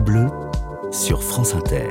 Bleu sur France Inter.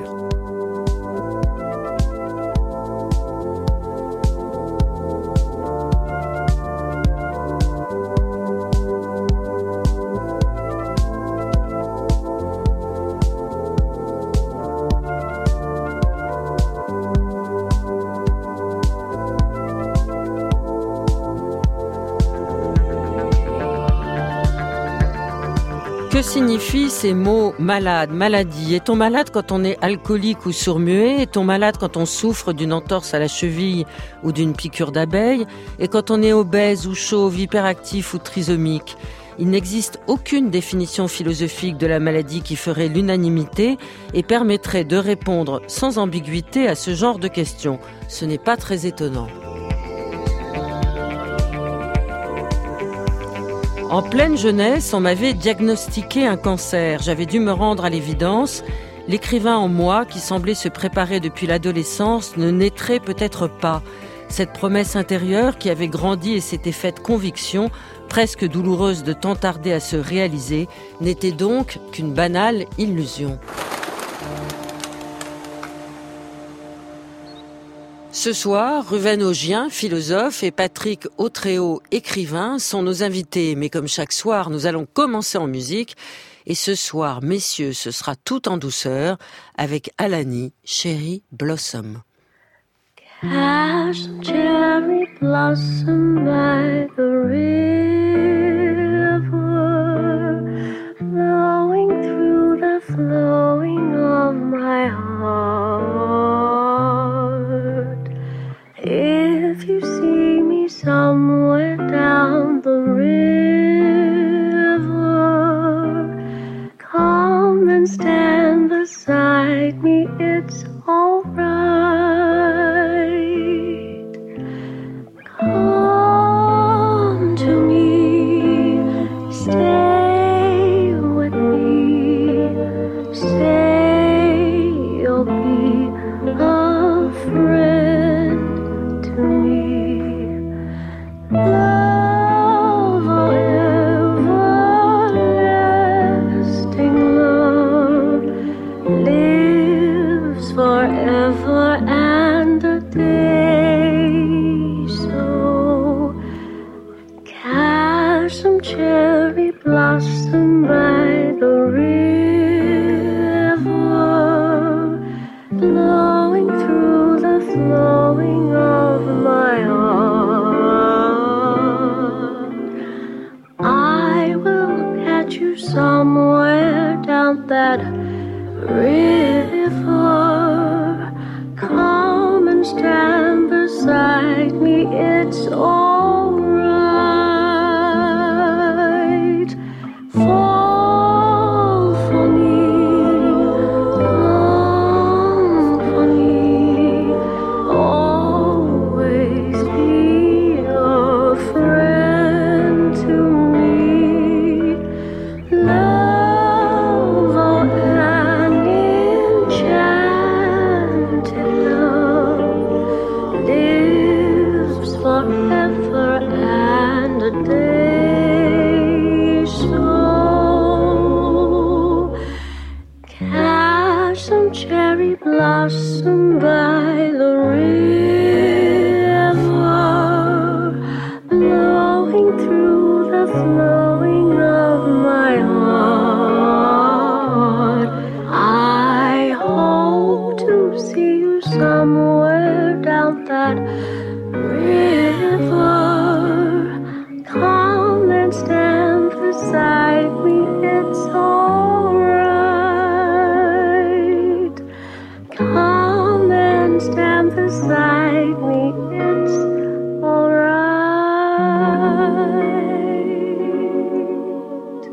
Que signifient ces mots malade, maladie? Est-on malade quand on est alcoolique ou sourd-muet? Est-on malade quand on souffre d'une entorse à la cheville ou d'une piqûre d'abeille? Et quand on est obèse ou chauve, hyperactif ou trisomique? Il n'existe aucune définition philosophique de la maladie qui ferait l'unanimité et permettrait de répondre sans ambiguïté à ce genre de questions. Ce n'est pas très étonnant. En pleine jeunesse, on m'avait diagnostiqué un cancer. J'avais dû me rendre à l'évidence. L'écrivain en moi, qui semblait se préparer depuis l'adolescence, ne naîtrait peut-être pas. Cette promesse intérieure qui avait grandi et s'était faite conviction, presque douloureuse de tant tarder à se réaliser, n'était donc qu'une banale illusion. Ce soir, Ruven Augien, philosophe, et Patrick Autréau, écrivain, sont nos invités. Mais comme chaque soir, nous allons commencer en musique. Et ce soir, messieurs, ce sera tout en douceur avec Alani, Cherry Blossom. Cash cherry blossom by the river, flowing through the flowing of my heart. If you see me somewhere down the river, come and stand beside me, it's alright. Come to me, stay with me, say you'll be a friend to me. Love, oh, everlasting love, lives forever and a day. So catch some cherry blossom by the river, blowing through the flowing of my heart. I will catch you somewhere down that river. Come and stand beside me, it's alright. Fall for me, long for me, always be a friend to me. Love, oh, an enchanted love, lives forever and a day. So catch some cherry blossom by the river, blowing through the flowing of my heart. I hope to see you somewhere down that river. Come and stand beside me, it's alright. Come and stand beside me, it's alright.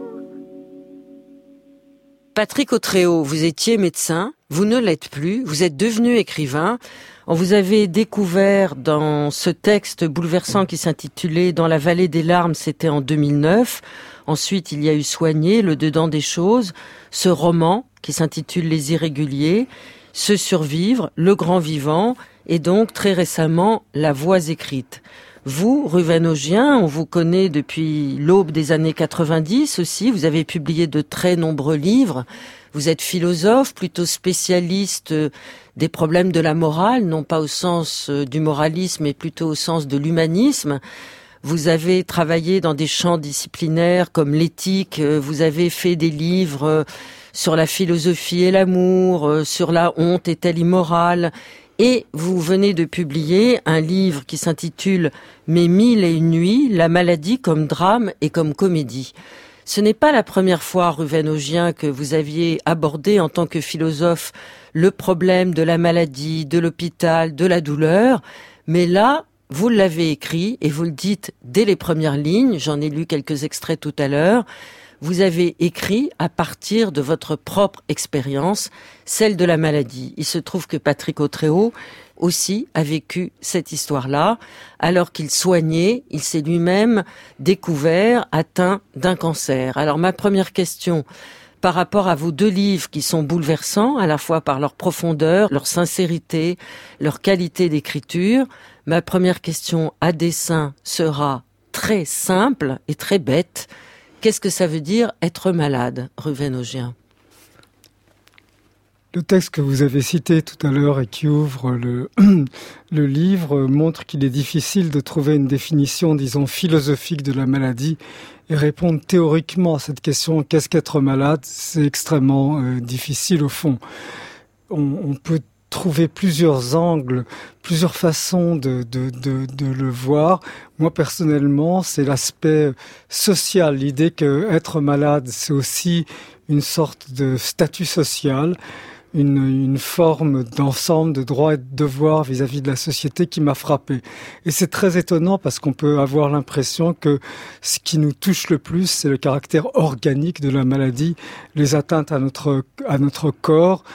Patrick Autréau, vous étiez médecin, vous ne l'êtes plus, vous êtes devenu écrivain. On vous avait découvert dans ce texte bouleversant qui s'intitulait « Dans la vallée des larmes », c'était en 2009. Ensuite, il y a eu Soigner, Le dedans des choses, ce roman qui s'intitule « Les irréguliers », ce Survivre, Le grand vivant, et donc très récemment La voix écrite. Vous, Ruven Augien, on vous connaît depuis l'aube des années 90 aussi, vous avez publié de très nombreux livres. Vous êtes philosophe, plutôt spécialiste des problèmes de la morale, non pas au sens du moralisme, mais plutôt au sens de l'humanisme. Vous avez travaillé dans des champs disciplinaires comme l'éthique, vous avez fait des livres sur la philosophie et l'amour, sur la honte est-elle immorale, et vous venez de publier un livre qui s'intitule « Mes 1001 nuits, la maladie comme drame et comme comédie ». Ce n'est pas la première fois, Ruven Augien, que vous aviez abordé en tant que philosophe le problème de la maladie, de l'hôpital, de la douleur, mais là, vous l'avez écrit et vous le dites dès les premières lignes, j'en ai lu quelques extraits tout à l'heure, vous avez écrit à partir de votre propre expérience, celle de la maladie. Il se trouve que Patrick Autréau aussi a vécu cette histoire-là. Alors qu'il soignait, il s'est lui-même découvert atteint d'un cancer. Alors ma première question, par rapport à vos 2 livres qui sont bouleversants, à la fois par leur profondeur, leur sincérité, leur qualité d'écriture, ma première question à dessein sera très simple et très bête. Qu'est-ce que ça veut dire être malade, Ruven Augien ? Le texte que vous avez cité tout à l'heure et qui ouvre le livre montre qu'il est difficile de trouver une définition, disons, philosophique de la maladie et répondre théoriquement à cette question, qu'est-ce qu'être malade ? C'est extrêmement difficile au fond. On peut trouver plusieurs angles, plusieurs façons de le voir. Moi, personnellement, c'est l'aspect social, l'idée que être malade, c'est aussi une sorte de statut social, une forme d'ensemble de droits et de devoirs vis-à-vis de la société qui m'a frappé. Et c'est très étonnant parce qu'on peut avoir l'impression que ce qui nous touche le plus, c'est le caractère organique de la maladie, les atteintes à notre corps,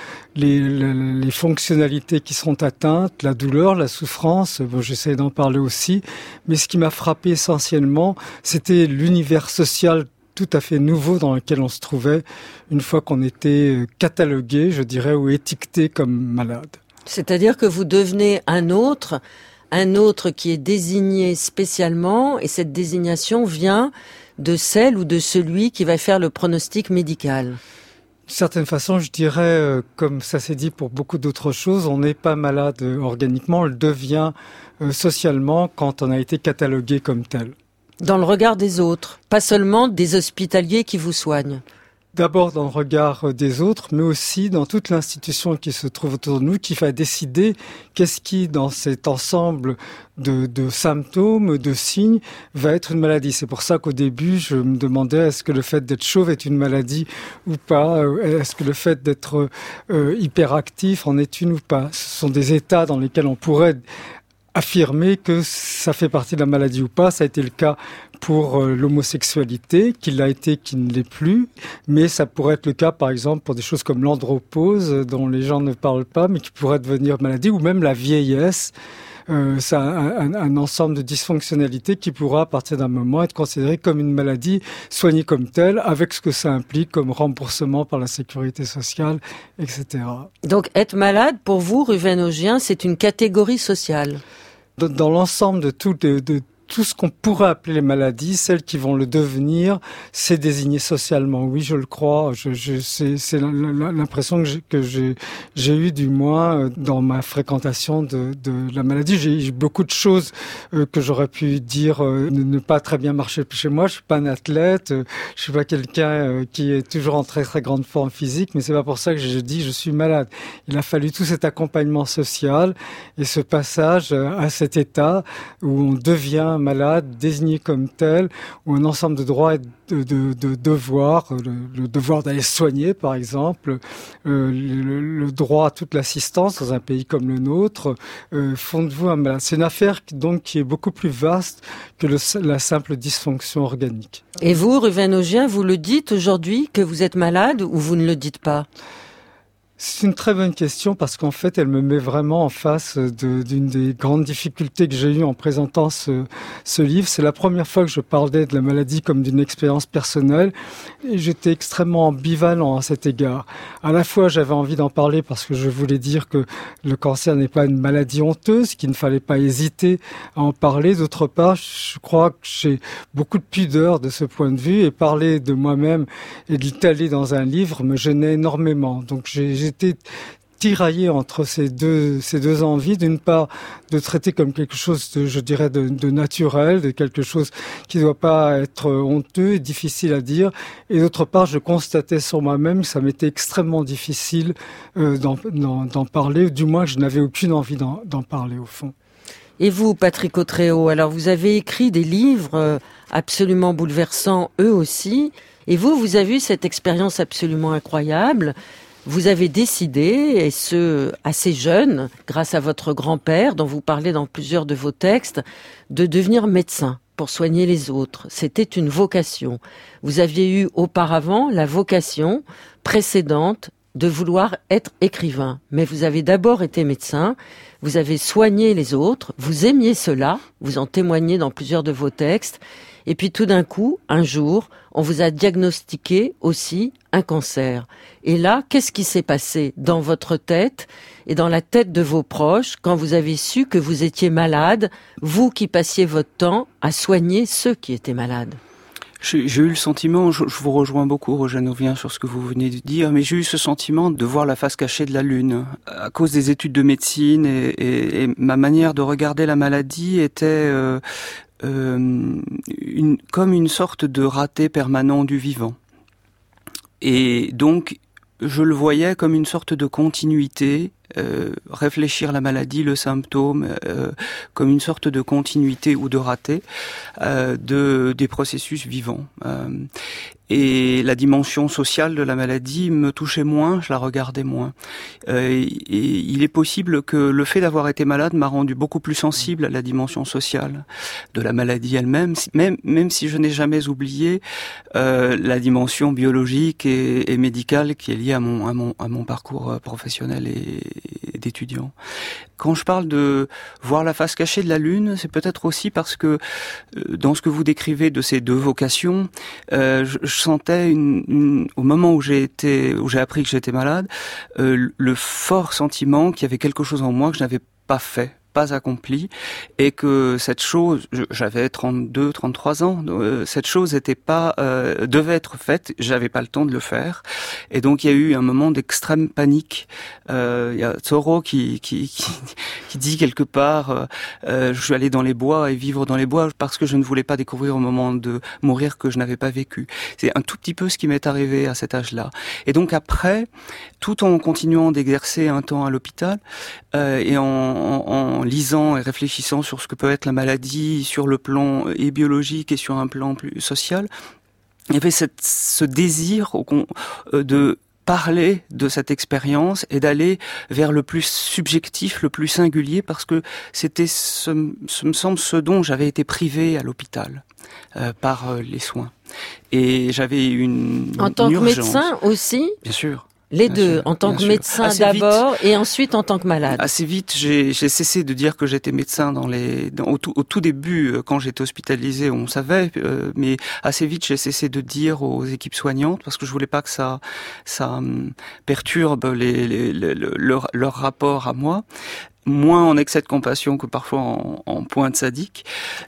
les fonctionnalités qui seront atteintes, la douleur, la souffrance. Bon, j'essaie d'en parler aussi. Mais ce qui m'a frappé essentiellement, c'était l'univers social tout à fait nouveau dans lequel on se trouvait une fois qu'on était catalogué, je dirais, ou étiqueté comme malade. C'est-à-dire que vous devenez un autre qui est désigné spécialement, et cette désignation vient de celle ou de celui qui va faire le pronostic médical. D'une certaine façon, je dirais, comme ça s'est dit pour beaucoup d'autres choses, on n'est pas malade organiquement, on le devient socialement quand on a été catalogué comme tel. Dans le regard des autres, pas seulement des hospitaliers qui vous soignent. D'abord dans le regard des autres, mais aussi dans toute l'institution qui se trouve autour de nous, qui va décider qu'est-ce qui, dans cet ensemble de symptômes, de signes, va être une maladie. C'est pour ça qu'au début, je me demandais est-ce que le fait d'être chauve est une maladie ou pas ? Est-ce que le fait d'être hyperactif en est une ou pas ? Ce sont des états dans lesquels on pourrait affirmer que ça fait partie de la maladie ou pas. Ça a été le cas pour l'homosexualité, qui l'a été, qui ne l'est plus, mais ça pourrait être le cas, par exemple, pour des choses comme l'andropause, dont les gens ne parlent pas, mais qui pourrait devenir maladie, ou même la vieillesse. C'est un ensemble de dysfonctionnalités qui pourra, à partir d'un moment, être considéré comme une maladie, soignée comme telle, avec ce que ça implique comme remboursement par la sécurité sociale, etc. Donc, être malade, pour vous, Ruven Augien, c'est une catégorie sociale. Dans l'ensemble de tout ce qu'on pourrait appeler les maladies, celles qui vont le devenir, c'est désigné socialement. Oui, je le crois. C'est l'impression que j'ai eue, du moins, dans ma fréquentation de la maladie. J'ai eu beaucoup de choses que j'aurais pu dire ne pas très bien marcher chez moi. Je suis pas un athlète, je suis pas quelqu'un qui est toujours en très très grande forme physique, mais c'est pas pour ça que je dis je suis malade. Il a fallu tout cet accompagnement social et ce passage à cet état où on devient malade, désigné comme tel, ou un ensemble de droits et de devoirs, le devoir d'aller se soigner par exemple, le droit à toute l'assistance dans un pays comme le nôtre, font de vous un malade. C'est une affaire donc qui est beaucoup plus vaste que la simple dysfonction organique. Et vous, Ruven Augien, vous le dites aujourd'hui que vous êtes malade ou vous ne le dites pas ? C'est une très bonne question parce qu'en fait, elle me met vraiment en face d'une des grandes difficultés que j'ai eues en présentant ce livre. C'est la première fois que je parlais de la maladie comme d'une expérience personnelle et j'étais extrêmement ambivalent à cet égard. À la fois, j'avais envie d'en parler parce que je voulais dire que le cancer n'est pas une maladie honteuse, qu'il ne fallait pas hésiter à en parler. D'autre part, je crois que j'ai beaucoup de pudeur de ce point de vue et parler de moi-même et de l'étaler dans un livre me gênait énormément. Donc j'étais tiraillé entre ces deux envies, d'une part de traiter comme quelque chose de naturel, de quelque chose qui ne doit pas être honteux et difficile à dire, et d'autre part je constatais sur moi-même que ça m'était extrêmement difficile d'en parler, ou du moins je n'avais aucune envie d'en parler au fond. Et vous, Patrick Autréau, alors vous avez écrit des livres absolument bouleversants, eux aussi, et vous avez eu cette expérience absolument incroyable. Vous avez décidé, et ce, assez jeune, grâce à votre grand-père, dont vous parlez dans plusieurs de vos textes, de devenir médecin pour soigner les autres. C'était une vocation. Vous aviez eu auparavant la vocation précédente de vouloir être écrivain. Mais vous avez d'abord été médecin, vous avez soigné les autres, vous aimiez cela, vous en témoignez dans plusieurs de vos textes, et puis tout d'un coup, un jour, on vous a diagnostiqué aussi un cancer. Et là, qu'est-ce qui s'est passé dans votre tête et dans la tête de vos proches quand vous avez su que vous étiez malade, vous qui passiez votre temps à soigner ceux qui étaient malades? J'ai eu le sentiment, je vous rejoins beaucoup, Roger Novien, sur ce que vous venez de dire, mais j'ai eu ce sentiment de voir la face cachée de la Lune. À cause des études de médecine et ma manière de regarder la maladie était comme une sorte de raté permanent du vivant. Et donc, je le voyais comme une sorte de continuité, réfléchir la maladie, le symptôme, comme une sorte de continuité ou de raté des processus vivants. Et la dimension sociale de la maladie me touchait moins, je la regardais moins. Et il est possible que le fait d'avoir été malade m'a rendu beaucoup plus sensible à la dimension sociale de la maladie elle-même, même si je n'ai jamais oublié la dimension biologique et médicale qui est liée à mon parcours professionnel et d'étudiant. Quand je parle de voir la face cachée de la Lune, c'est peut-être aussi parce que dans ce que vous décrivez de ces deux vocations, je sentais au moment où j'ai appris que j'étais malade, le fort sentiment qu'il y avait quelque chose en moi que je n'avais pas fait, pas accompli, et que cette chose, j'avais 32, 33 ans, cette chose devait être faite, j'avais pas le temps de le faire, et donc il y a eu un moment d'extrême panique. Il y a Thoreau qui dit quelque part, je suis allé dans les bois et vivre dans les bois parce que je ne voulais pas découvrir au moment de mourir que je n'avais pas vécu. C'est un tout petit peu ce qui m'est arrivé à cet âge-là. Et donc après, tout en continuant d'exercer un temps à l'hôpital, et en lisant et réfléchissant sur ce que peut être la maladie, sur le plan et biologique et sur un plan plus social, il y avait ce désir de parler de cette expérience et d'aller vers le plus subjectif, le plus singulier, parce que c'était, me semble, ce dont j'avais été privé à l'hôpital par les soins. Et j'avais une En tant urgence. que médecin aussi? Bien sûr. Les deux, en tant que médecin d'abord et ensuite en tant que malade. Assez vite, j'ai cessé de dire que j'étais médecin au tout début, quand j'étais hospitalisé, on savait, mais assez vite j'ai cessé de dire aux équipes soignantes parce que je voulais pas que ça perturbe leur rapport à moi. Moins en excès de compassion que parfois en pointe sadique.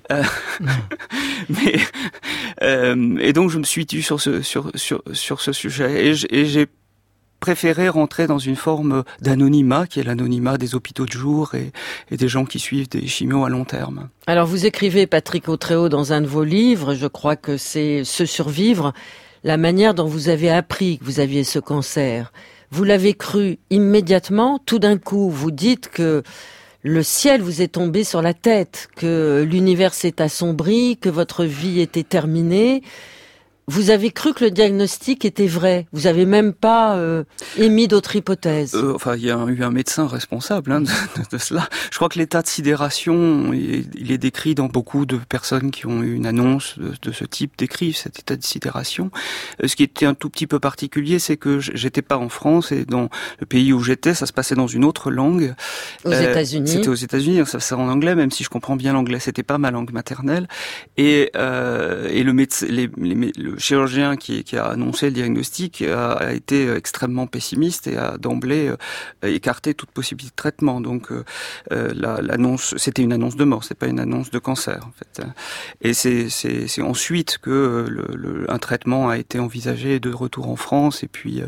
Et donc je me suis tue sur ce sujet et j'ai préféré rentrer dans une forme d'anonymat, qui est l'anonymat des hôpitaux de jour et des gens qui suivent des chimios à long terme. Alors vous écrivez, Patrick Autréau, dans un de vos livres, je crois que c'est Se survivre, la manière dont vous avez appris que vous aviez ce cancer. Vous l'avez cru immédiatement, tout d'un coup, vous dites que le ciel vous est tombé sur la tête, que l'univers s'est assombri, que votre vie était terminée. Vous avez cru que le diagnostic était vrai. Vous avez même pas émis d'autres hypothèses. Il y a eu un médecin responsable de cela. Je crois que l'état de sidération, il est décrit dans beaucoup de personnes qui ont eu une annonce de ce type, décrivent cet état de sidération. Ce qui était un tout petit peu particulier, c'est que j'étais pas en France et dans le pays où j'étais, ça se passait dans une autre langue. Aux États-Unis. C'était aux États-Unis, ça c'est en anglais, même si je comprends bien l'anglais, c'était pas ma langue maternelle. Et le médecin, le chirurgien qui a annoncé le diagnostic a été extrêmement pessimiste et a d'emblée écarté toute possibilité de traitement. Donc l'annonce, c'était une annonce de mort, c'est pas une annonce de cancer en fait. Et c'est ensuite que un traitement a été envisagé de retour en France et puis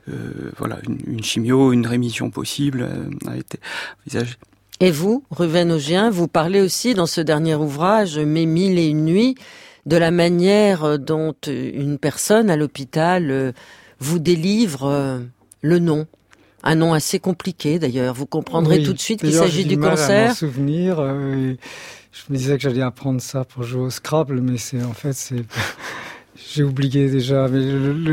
une chimio, une rémission possible a été envisagée. Et vous, Ruven Augien, vous parlez aussi dans ce dernier ouvrage, Mes 1001 nuits, de la manière dont une personne à l'hôpital vous délivre le nom. Un nom assez compliqué d'ailleurs. Vous comprendrez tout de suite qu'il s'agit du cancer. J'ai du mal à m'en souvenir. Je me disais que j'allais apprendre ça pour jouer au Scrabble, mais c'est j'ai oublié déjà. Mais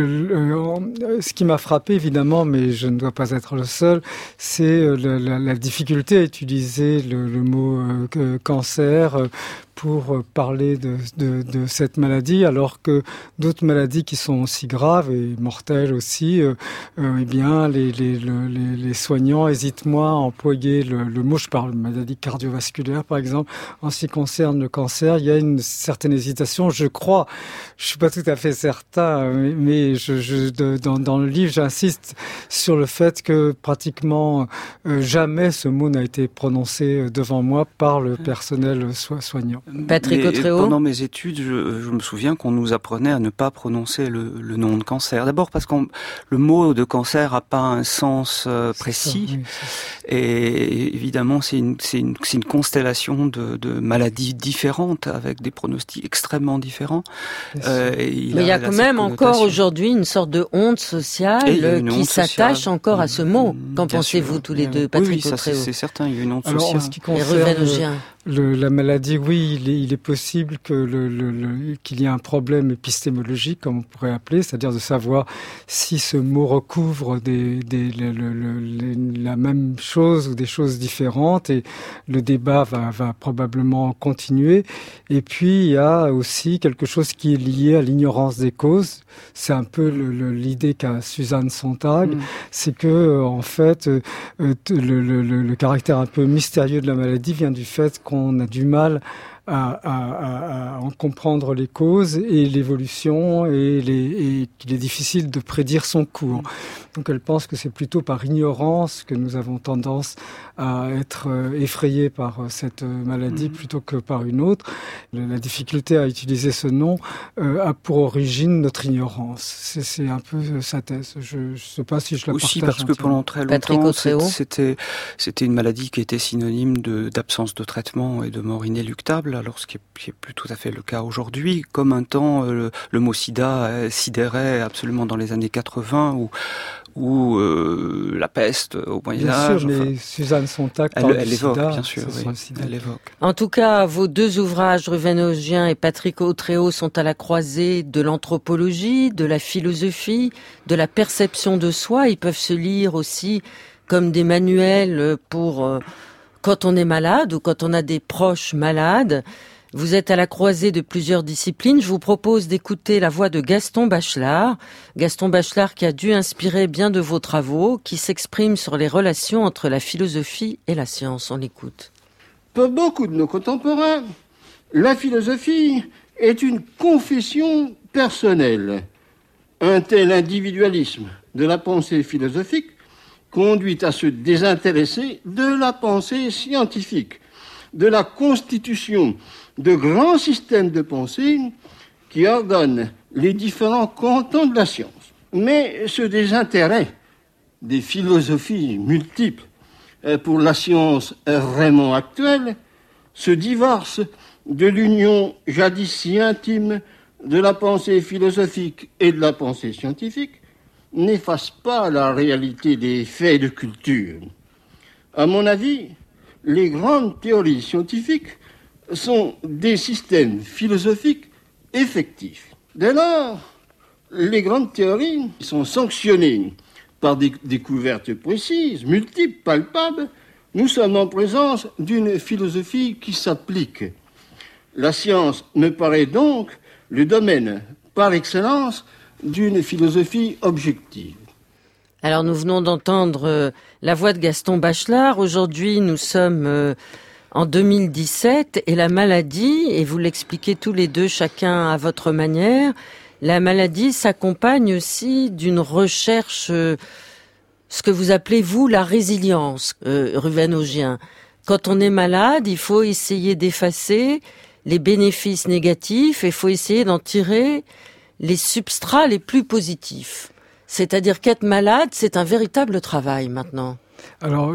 ce qui m'a frappé, évidemment, mais je ne dois pas être le seul, c'est la difficulté à utiliser le mot cancer pour parler de cette maladie, alors que d'autres maladies qui sont aussi graves et mortelles aussi, eh bien, les soignants hésitent moins à employer le mot. Je parle de maladie cardiovasculaire, par exemple. En ce qui concerne le cancer, il y a une certaine hésitation, je crois. Je suis pas tout à fait certain, mais dans le livre, j'insiste sur le fait que pratiquement jamais ce mot n'a été prononcé devant moi par le personnel soignant. Patrick Autréau. Pendant mes études, je me souviens qu'on nous apprenait à ne pas prononcer le nom de cancer. D'abord parce que le mot de cancer n'a pas un sens précis. Ça, oui, et évidemment, c'est une constellation de maladies différentes avec des pronostics extrêmement différents. Mais il y a quand même encore aujourd'hui une sorte de honte sociale qui s'attache encore à ce mot. Qu'en pensez-vous tous les deux, Patrick Autréau? Oui, ça c'est certain, il y a une honte sociale. Alors, en ce qui concerne la maladie, oui, il est possible qu'il y ait un problème épistémologique, comme on pourrait appeler, c'est-à-dire de savoir si ce mot recouvre la même chose ou des choses différentes, et le débat va probablement continuer. Et puis, il y a aussi quelque chose qui est lié à l'ignorance des causes. C'est un peu l'idée qu'a Suzanne Sontag, c'est que, en fait, le caractère un peu mystérieux de la maladie vient du fait qu'on a du mal à en comprendre les causes et l'évolution et qu'il est difficile de prédire son cours. Donc elle pense que c'est plutôt par ignorance que nous avons tendance à être effrayés par cette maladie plutôt que par une autre. La difficulté à utiliser ce nom a pour origine notre ignorance. C'est un peu sa thèse. Je ne sais pas si je la partage. Aussi parce que pendant très longtemps, c'était une maladie qui était synonyme d'absence de traitement et de mort inéluctable, alors ce qui est plus tout à fait le cas aujourd'hui. Comme un temps, le mot sida sidérait absolument dans les années 80 ou la peste au Moyen-Âge. Bien sûr, mais Suzanne Sontag elle évoque, bien sûr, elle évoque. En tout cas, vos deux ouvrages, Ruven Augien et Patrick Autréau, sont à la croisée de l'anthropologie, de la philosophie, de la perception de soi. Ils peuvent se lire aussi comme des manuels pour quand on est malade ou quand on a des proches malades. Vous êtes à la croisée de plusieurs disciplines. Je vous propose d'écouter la voix de Gaston Bachelard. Gaston Bachelard qui a dû inspirer bien de vos travaux, qui s'exprime sur les relations entre la philosophie et la science. On l'écoute. Pour beaucoup de nos contemporains, la philosophie est une confession personnelle. Un tel individualisme de la pensée philosophique conduit à se désintéresser de la pensée scientifique, de la constitution de grands systèmes de pensée qui ordonnent les différents cantons de la science. Mais ce désintérêt des philosophies multiples pour la science vraiment actuelle se divorce de l'union jadis si intime de la pensée philosophique et de la pensée scientifique, n'efface pas la réalité des faits de culture. À mon avis, les grandes théories scientifiques sont des systèmes philosophiques effectifs. Dès lors, Les grandes théories sont sanctionnées par des découvertes précises, multiples, palpables. Nous sommes en présence d'une philosophie qui s'applique. La science me paraît donc le domaine par excellence d'une philosophie objective. Alors nous venons d'entendre la voix de Gaston Bachelard. Aujourd'hui, nous sommes en 2017 et la maladie, et vous l'expliquez tous les deux chacun à votre manière, la maladie s'accompagne aussi d'une recherche, ce que vous appelez vous la résilience, Ruven-Augien. Quand on est malade, il faut essayer d'effacer les bénéfices négatifs et il faut essayer d'en tirer les substrats les plus positifs. C'est-à-dire qu'être malade, c'est un véritable travail maintenant. Alors,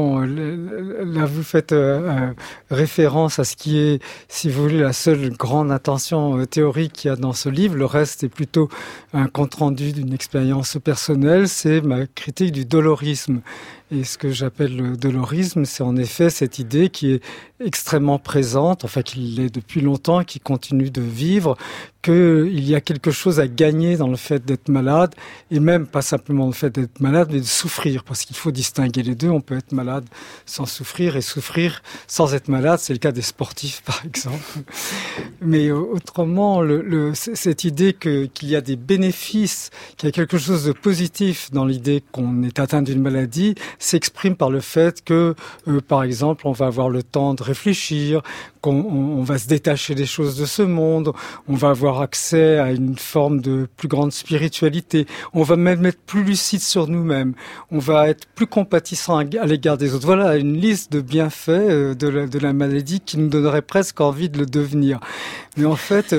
là, vous faites référence à ce qui est, si vous voulez, la seule grande intention théorique qu'il y a dans ce livre. Le reste est plutôt un compte-rendu d'une expérience personnelle. C'est ma critique du dolorisme. Et ce que j'appelle le dolorisme, c'est en effet cette idée qui est extrêmement présente, enfin qui l'est depuis longtemps, qui continue de vivre, qu'il y a quelque chose à gagner dans le fait d'être malade, et même pas simplement le fait d'être malade, mais de souffrir, parce qu'il faut distinguer les deux. On peut être malade sans souffrir, et souffrir sans être malade, c'est le cas des sportifs par exemple. Mais autrement, cette idée qu'il y a des bénéfices, qu'il y a quelque chose de positif dans l'idée qu'on est atteint d'une maladie, s'exprime par le fait que, par exemple, on va avoir le temps de réfléchir, qu'on va se détacher des choses de ce monde, on va avoir accès à une forme de plus grande spiritualité, on va même être plus lucide sur nous-mêmes, on va être plus compatissant à l'égard des autres. Voilà une liste de bienfaits de la maladie qui nous donnerait presque envie de le devenir. Mais en fait,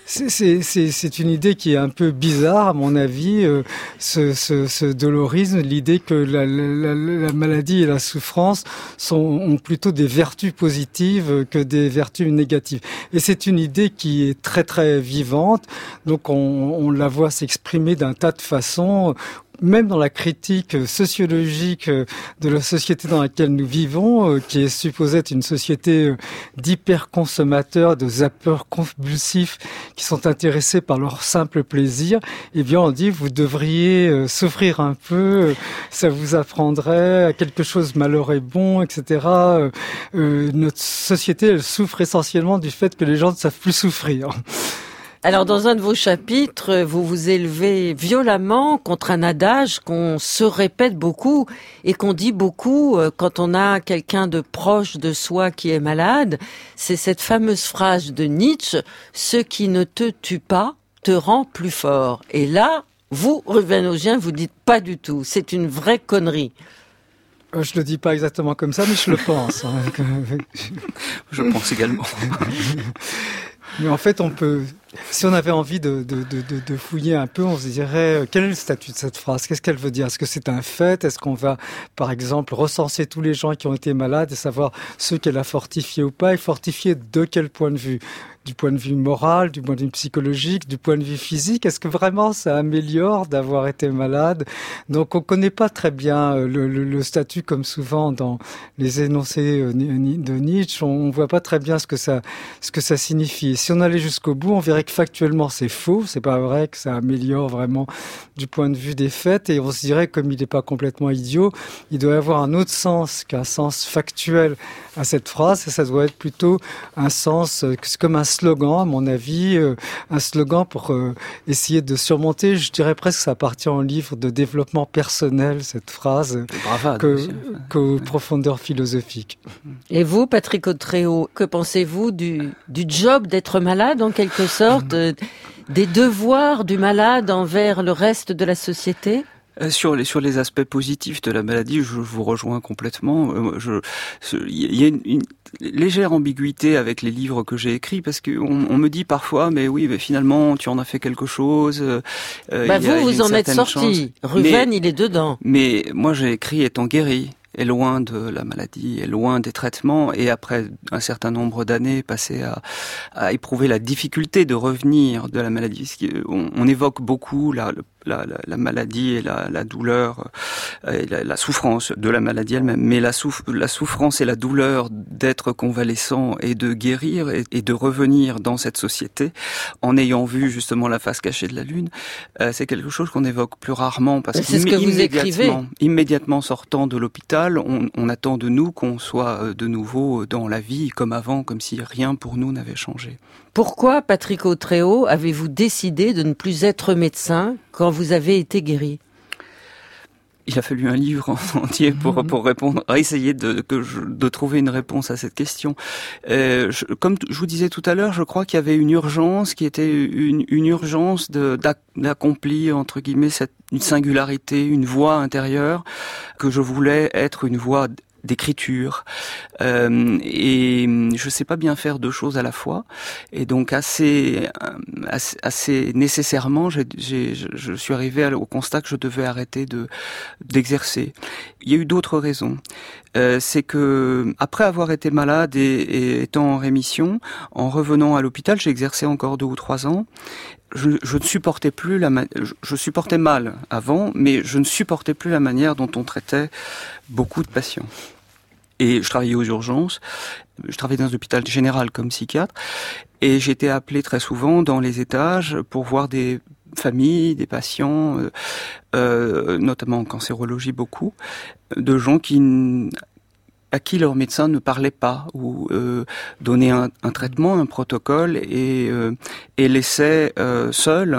c'est une idée qui est un peu bizarre, à mon avis, ce dolorisme, l'idée que la maladie et la souffrance ont plutôt des vertus positives que des vertus négatives. Et c'est une idée qui est très très vivante, donc on la voit s'exprimer d'un tas de façons. Même dans la critique sociologique de la société dans laquelle nous vivons, qui est supposée être une société d'hyperconsommateurs, de zappeurs compulsifs qui sont intéressés par leur simple plaisir, eh bien on dit vous devriez souffrir un peu, ça vous apprendrait à quelque chose, malheur est bon, etc. Notre société, elle souffre essentiellement du fait que les gens ne savent plus souffrir. Alors, dans un de vos chapitres, vous vous élevez violemment contre un adage qu'on se répète beaucoup et qu'on dit beaucoup quand on a quelqu'un de proche de soi qui est malade. C'est cette fameuse phrase de Nietzsche, « Ce qui ne te tue pas te rend plus fort ». Et là, vous, Ruven-Augien, vous dites pas du tout. C'est une vraie connerie. Je le dis pas exactement comme ça, mais je le pense. Je pense également. Mais en fait, si on avait envie de fouiller un peu, on se dirait, quel est le statut de cette phrase? Qu'est-ce qu'elle veut dire? Est-ce que c'est un fait? Est-ce qu'on va, par exemple, recenser tous les gens qui ont été malades et savoir ceux qu'elle a fortifiés ou pas? Et fortifiés de quel point de vue? Du point de vue moral, du point de vue psychologique, du point de vue physique? Est-ce que vraiment ça améliore d'avoir été malade? Donc on connaît pas très bien le statut, comme souvent dans les énoncés de Nietzsche. On voit pas très bien ce que ça signifie. Si on allait jusqu'au bout, on verrait que factuellement c'est faux. C'est pas vrai que ça améliore vraiment du point de vue des faits. Et on se dirait, comme il n'est pas complètement idiot, il doit y avoir un autre sens qu'un sens factuel à cette phrase. Et ça doit être plutôt un sens, c'est comme un slogan, à mon avis, un slogan pour essayer de surmonter, je dirais presque que ça appartient au livre de développement personnel, cette phrase, qu'aux profondeurs philosophiques. Et vous, Patrick Autréau, que pensez-vous du job d'être malade, en quelque sorte, des devoirs du malade envers le reste de la société ? Sur les aspects positifs de la maladie, je vous rejoins complètement. Il y a une légère ambiguïté avec les livres que j'ai écrits, parce que on me dit parfois, mais oui, mais finalement, tu en as fait quelque chose. Vous en êtes sorti. Ruven, il est dedans. Mais moi, j'ai écrit étant guéri, est loin de la maladie, est loin des traitements, et après un certain nombre d'années passées à éprouver la difficulté de revenir de la maladie. On évoque beaucoup la maladie et la douleur, et la souffrance de la maladie elle-même, mais la souffrance et la douleur d'être convalescent et de guérir et de revenir dans cette société en ayant vu justement la face cachée de la Lune, c'est quelque chose qu'on évoque plus rarement parce c'est ce que vous écrivez. Immédiatement sortant de l'hôpital, on attend de nous qu'on soit de nouveau dans la vie comme avant, comme si rien pour nous n'avait changé. Pourquoi, Patrick Autréau, avez-vous décidé de ne plus être médecin quand vous avez été guéri ? Il a fallu un livre entier pour répondre, à essayer de trouver une réponse à cette question. Comme je vous disais tout à l'heure, je crois qu'il y avait une urgence qui était une urgence d'accomplir, entre guillemets, une singularité, une voie intérieure, que je voulais être une voie d'écriture, et je sais pas bien faire deux choses à la fois, et donc assez nécessairement je suis arrivé au constat que je devais arrêter d'exercer. Il y a eu d'autres raisons. C'est que après avoir été malade et étant en rémission, en revenant à l'hôpital, j'ai exercé encore 2 ou 3 ans. Je ne supportais plus je supportais mal avant, mais je ne supportais plus la manière dont on traitait beaucoup de patients. Et je travaillais aux urgences, je travaillais dans un hôpital général comme psychiatre, et j'étais appelé très souvent dans les étages pour voir des familles, des patients, notamment en cancérologie beaucoup, de gens à qui leur médecin ne parlait pas ou donnait un traitement, un protocole et laissait seul.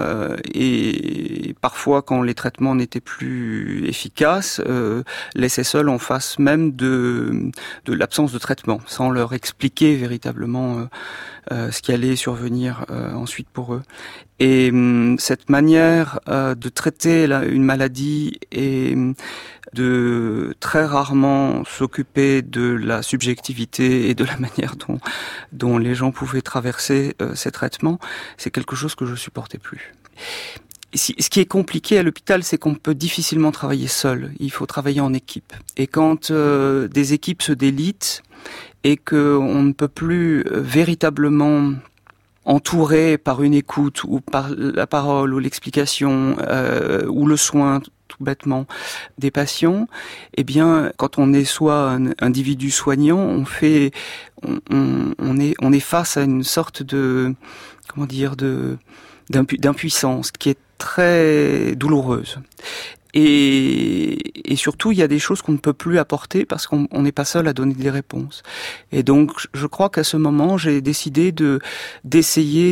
Et parfois, quand les traitements n'étaient plus efficaces, laissait seul en face même de l'absence de traitement, sans leur expliquer véritablement ce qui allait survenir ensuite pour eux. Et cette manière de traiter une maladie et de très rarement s'occuper de la subjectivité et de la manière dont les gens pouvaient traverser ces traitements, c'est quelque chose que je supportais plus. Ce qui est compliqué à l'hôpital, c'est qu'on peut difficilement travailler seul. Il faut travailler en équipe. Et quand des équipes se délitent et qu'on ne peut plus véritablement entouré par une écoute ou par la parole ou l'explication ou le soin tout bêtement des patients, eh bien quand on est soit un individu soignant, on est face à une sorte de d'impuissance qui est très douloureuse. Et surtout, il y a des choses qu'on ne peut plus apporter parce qu'on n'est pas seul à donner des réponses. Et donc, je crois qu'à ce moment, j'ai décidé d'essayer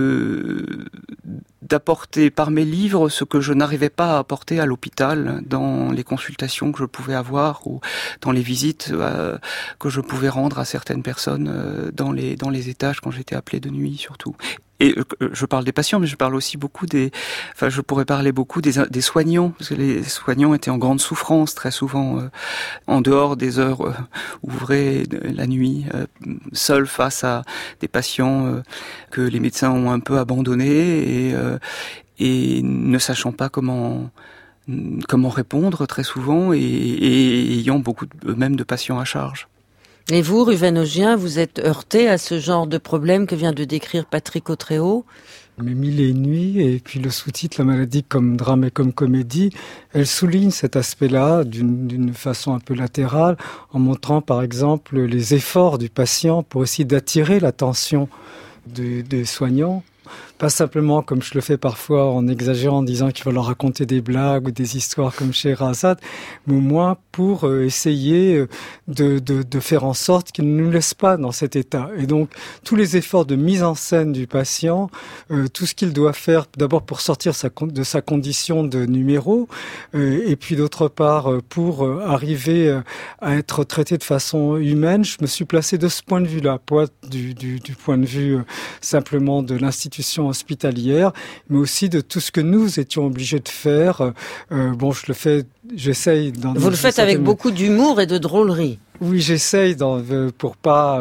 d'apporter par mes livres ce que je n'arrivais pas à apporter à l'hôpital dans les consultations que je pouvais avoir ou dans les visites que je pouvais rendre à certaines personnes dans les étages quand j'étais appelé de nuit surtout. Et je parle des patients, mais je parle aussi beaucoup je pourrais parler beaucoup des soignants, parce que les soignants étaient en grande souffrance très souvent, en dehors des heures ouvrées la nuit, seuls face à des patients que les médecins ont un peu abandonnés et ne sachant pas comment répondre très souvent et ayant beaucoup même de patients à charge. Et vous, Ruven Augien, vous êtes heurté à ce genre de problème que vient de décrire Patrick Autréau ? Mais Mille et une nuits, et puis le sous-titre « La maladie comme drame et comme comédie », elle souligne cet aspect-là d'une façon un peu latérale, en montrant par exemple les efforts du patient pour essayer d'attirer l'attention des soignants. Pas simplement comme je le fais parfois en exagérant, en disant qu'il faut leur raconter des blagues ou des histoires comme Scheherazade, mais au moins pour essayer de faire en sorte qu'il ne nous laisse pas dans cet état. Et donc, tous les efforts de mise en scène du patient, tout ce qu'il doit faire d'abord pour sortir de sa condition de numéro, et puis d'autre part pour arriver à être traité de façon humaine, je me suis placé de ce point de vue-là, pas du point de vue simplement de l'institution hospitalière, mais aussi de tout ce que nous étions obligés de faire. J'essaye. Vous le faites avec beaucoup d'humour et de drôlerie. Oui, j'essaye pour pas,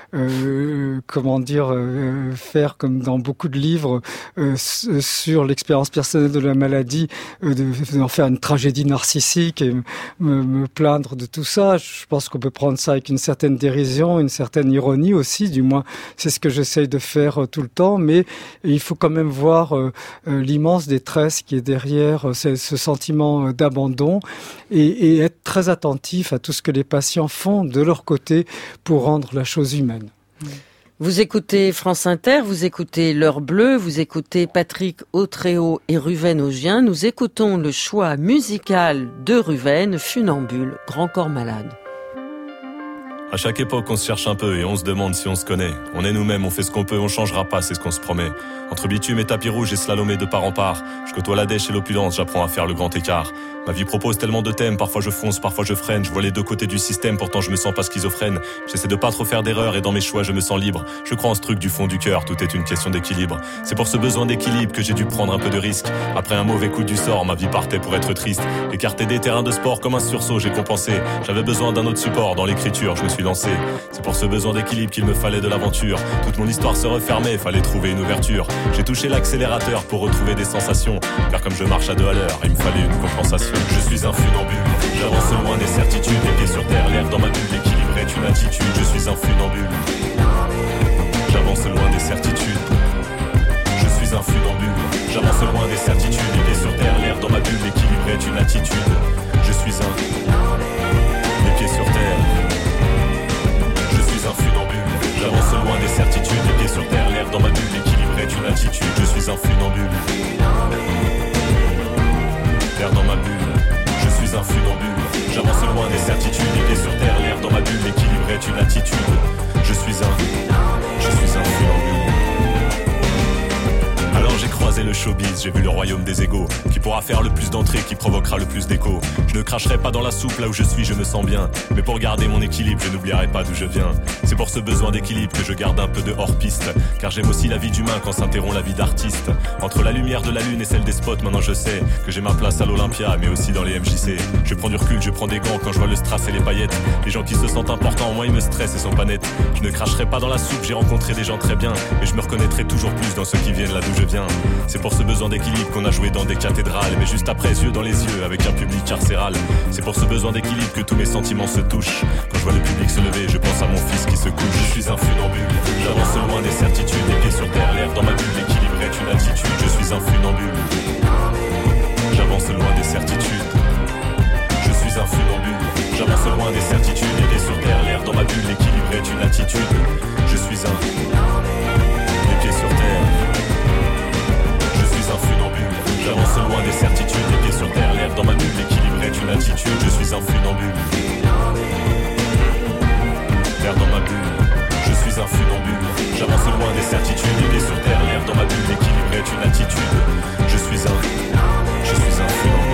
faire comme dans beaucoup de livres sur l'expérience personnelle de la maladie, d'en faire une tragédie narcissique et me plaindre de tout ça. Je pense qu'on peut prendre ça avec une certaine dérision, une certaine ironie aussi, du moins c'est ce que j'essaye de faire tout le temps, mais il faut quand même voir l'immense détresse qui est derrière ce sentiment d'abandon et être très attentif à tout ce que les patients font de leur côté pour rendre la chose humaine. Vous écoutez France Inter, vous écoutez L'Heure Bleue, vous écoutez Patrick Autréau et Ruven Augien. Nous écoutons le choix musical de Ruven, Funambule, Grand Corps Malade. À chaque époque, on se cherche un peu et on se demande si on se connaît. On est nous-mêmes, on fait ce qu'on peut, on changera pas, c'est ce qu'on se promet. Entre bitume et tapis rouge et slalomé de part en part, je côtoie la dèche et l'opulence, j'apprends à faire le grand écart. Ma vie propose tellement de thèmes, parfois je fonce, parfois je freine. Je vois les deux côtés du système, pourtant je me sens pas schizophrène. J'essaie de pas trop faire d'erreurs et dans mes choix je me sens libre. Je crois en ce truc du fond du cœur, tout est une question d'équilibre. C'est pour ce besoin d'équilibre que j'ai dû prendre un peu de risque. Après un mauvais coup du sort, ma vie partait pour être triste. Écarté des terrains de sport comme un sursaut, j'ai compensé. J'avais besoin d'un autre support, dans l'écriture je me suis lancé. C'est pour ce besoin d'équilibre qu'il me fallait de l'aventure. Toute mon histoire se refermait, fallait trouver une ouverture. J'ai touché l'accélérateur pour retrouver des sensations. Car comme je marche à 2 à l'heure, il me fallait une compensation. Je suis un funambule, j'avance loin des certitudes. Les pieds sur terre, l'air dans ma bulle, l'équilibre est une attitude. Je suis un funambule, j'avance loin des certitudes. Je suis un funambule, j'avance loin des certitudes. Les pieds sur terre, l'air dans ma bulle, l'équilibre est une attitude. Je suis un... Les pieds sur terre. Un funambule, j'avance loin des certitudes. Les pieds sur terre, l'air dans ma bulle, l'équilibre est une attitude. Je suis un funambule, l'air dans ma bulle. Je suis un funambule, j'avance loin des certitudes. Les pieds sur terre, l'air dans ma bulle, l'équilibre est une attitude. Je suis un funambule. Alors j'ai croisé le showbiz, j'ai vu le royaume des égaux. Qui pourra faire le plus d'entrées, qui provoquera le plus d'écho. Je ne cracherai pas dans la soupe, là où je suis je me sens bien. Mais pour garder mon équilibre, je n'oublierai pas d'où je viens. C'est pour ce besoin d'équilibre que je garde un peu de hors-piste. Car j'aime aussi la vie d'humain quand s'interrompt la vie d'artiste. Entre la lumière de la lune et celle des spots, maintenant je sais que j'ai ma place à l'Olympia, mais aussi dans les MJC. Je prends du recul, je prends des gants quand je vois le strass et les paillettes. Les gens qui se sentent importants, moi ils me stressent et sont pas nets. Je ne cracherai pas dans la soupe, j'ai rencontré des gens très bien. Mais je me reconnaîtrai toujours plus dans ceux qui viennent là d'où je viens. C'est pour ce besoin d'équilibre qu'on a joué dans des cathédrales. Mais juste après, yeux dans les yeux, avec un public carcéral. C'est pour ce besoin d'équilibre que tous mes sentiments se touchent. Quand je vois le public se lever, je pense à mon fils qui se couche. Je suis un funambule, j'avance loin des certitudes. Les pieds sur terre, l'air dans ma bulle, l'équilibre est une attitude. Je suis un funambule, j'avance loin des certitudes. Je suis un funambule, j'avance loin des certitudes. Les pieds sur terre, l'air dans ma bulle, l'équilibre est une attitude. Je suis un... Les pieds sur terre. Je suis un funambule, j'avance loin des certitudes. Les pieds sur terre, l'air dans ma bulle, l'équilibre est une attitude. Je suis un funambule, l'air dans ma bulle. Je suis un funambule, j'avance loin des certitudes. Les pieds sur terre, l'air dans ma bulle, l'équilibre est une attitude. Je suis un funambule.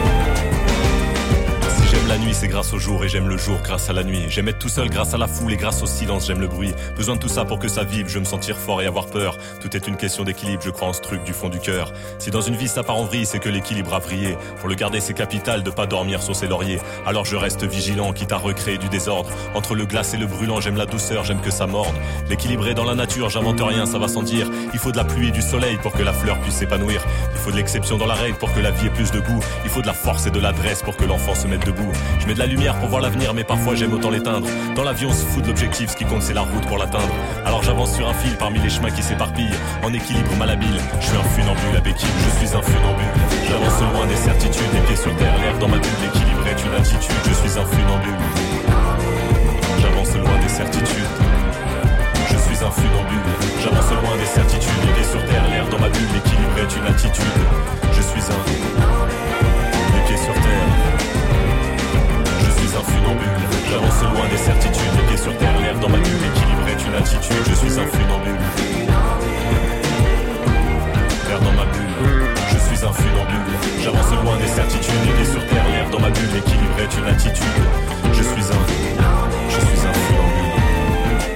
J'aime la nuit, c'est grâce au jour, et j'aime le jour grâce à la nuit. J'aime être tout seul grâce à la foule et grâce au silence, j'aime le bruit. Besoin de tout ça pour que ça vive, je veux me sentir fort et avoir peur. Tout est une question d'équilibre, je crois en ce truc du fond du cœur. Si dans une vie ça part en vrille, c'est que l'équilibre a vrillé. Pour le garder c'est capital de pas dormir sur ses lauriers. Alors je reste vigilant, quitte à recréer du désordre. Entre le glace et le brûlant, j'aime la douceur, j'aime que ça morde. L'équilibre est dans la nature, j'invente rien, ça va sans dire. Il faut de la pluie et du soleil pour que la fleur puisse s'épanouir. Il faut de l'exception dans la règle pour que la vie ait plus de goût. Il faut de la force et de l'adresse pour que l'enfant se mette debout. Je mets de la lumière pour voir l'avenir, mais parfois j'aime autant l'éteindre. Dans l'avion, on se fout de l'objectif, ce qui compte c'est la route pour l'atteindre. Alors j'avance sur un fil parmi les chemins qui s'éparpillent. En équilibre malhabile, je suis un funambule à béquille. Je suis un funambule, j'avance loin des certitudes. Les pieds sur terre, l'air dans ma bulle, l'équilibre est une attitude. Je suis un funambule, j'avance loin des certitudes. Je suis un funambule, j'avance loin des certitudes. Les pieds sur terre, l'air dans ma bulle, l'équilibre est une attitude. Je suis un... Les pieds sur terre. Je suis un funambule, j'avance loin des certitudes. Les pieds sur terre, l'air dans ma bulle, l'équilibre est une attitude. Je suis un funambule, l'air dans ma bulle. Je suis un funambule, j'avance loin des certitudes. Les pieds sur terre, l'air dans ma bulle, l'équilibre est une attitude. Je suis un funambule.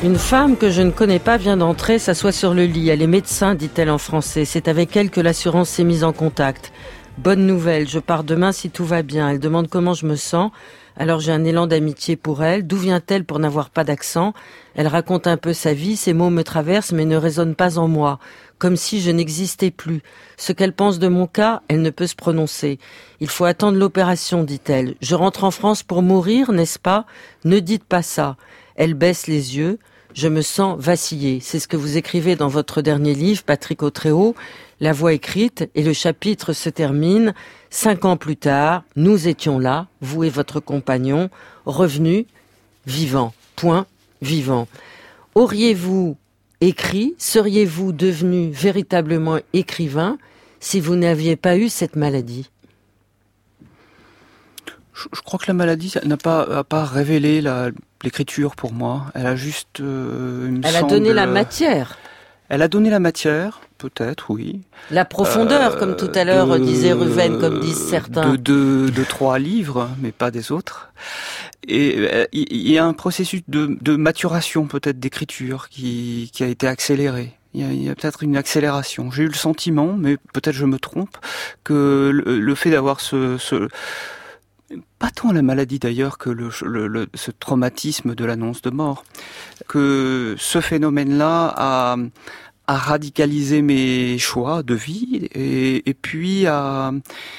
Une femme que je ne connais pas vient d'entrer, s'assoit sur le lit. Elle est médecin, dit-elle en français. C'est avec elle que l'assurance s'est mise en contact. Bonne nouvelle, je pars demain si tout va bien. Elle demande comment je me sens. Alors j'ai un élan d'amitié pour elle. D'où vient-elle pour n'avoir pas d'accent? Elle raconte un peu sa vie, ses mots me traversent mais ne résonnent pas en moi. Comme si je n'existais plus. Ce qu'elle pense de mon cas, elle ne peut se prononcer. Il faut attendre l'opération, dit-elle. Je rentre en France pour mourir, n'est-ce pas? Ne dites pas ça. Elle baisse les yeux. Je me sens vaciller. C'est ce que vous écrivez dans votre dernier livre, Patrick Autréau, La voix écrite, et le chapitre se termine. 5 ans plus tard, nous étions là, vous et votre compagnon, revenus, vivants. Point, vivant. Auriez-vous écrit, seriez-vous devenu véritablement écrivain si vous n'aviez pas eu cette maladie? Je crois que la maladie n'a pas révélé l'écriture pour moi. Elle a juste... Elle a donné la matière. Elle a donné la matière, peut-être, oui. La profondeur, comme tout à l'heure disait Ruven, comme disent certains. De 3 livres, mais pas des autres. Et il y a un processus de maturation, peut-être, d'écriture qui a été accéléré. Il y a peut-être une accélération. J'ai eu le sentiment, mais peut-être je me trompe, que le fait d'avoir pas tant la maladie d'ailleurs que ce traumatisme de l'annonce de mort, que ce phénomène-là a radicalisé mes choix de vie et puis a